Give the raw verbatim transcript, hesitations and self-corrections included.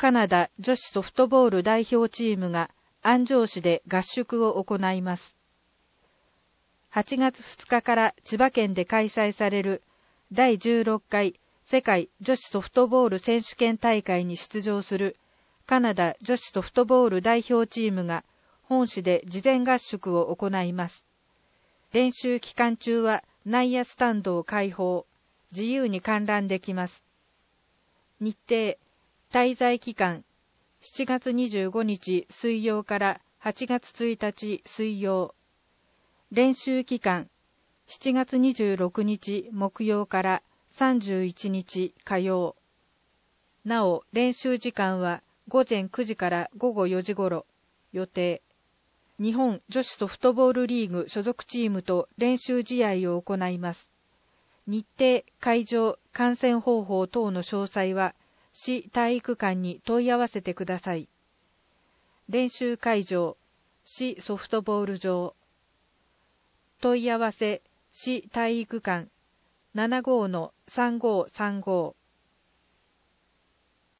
カナダ女子ソフトボール代表チームが安城市で合宿を行います。はちがつふつかから千葉県で開催されるだいじゅうろっかい世界女子ソフトボール選手権大会に出場するカナダ女子ソフトボール代表チームが本市で事前合宿を行います。練習期間中は内野スタンドを開放、自由に観覧できます。日程、滞在期間、しちがつにじゅうごにち水曜からはちがつついたち水曜。練習期間、しちがつにじゅうろくにち木曜からさんじゅういちにち火曜。なお、練習時間はごぜんくじからごごよじ頃予定。日本女子ソフトボールリーグ所属チームと練習試合を行います。日程、会場、観戦方法等の詳細は市体育館に問い合わせてください。練習会場、市ソフトボール場。問い合わせ、市体育館 ななごーのさんごーさんごー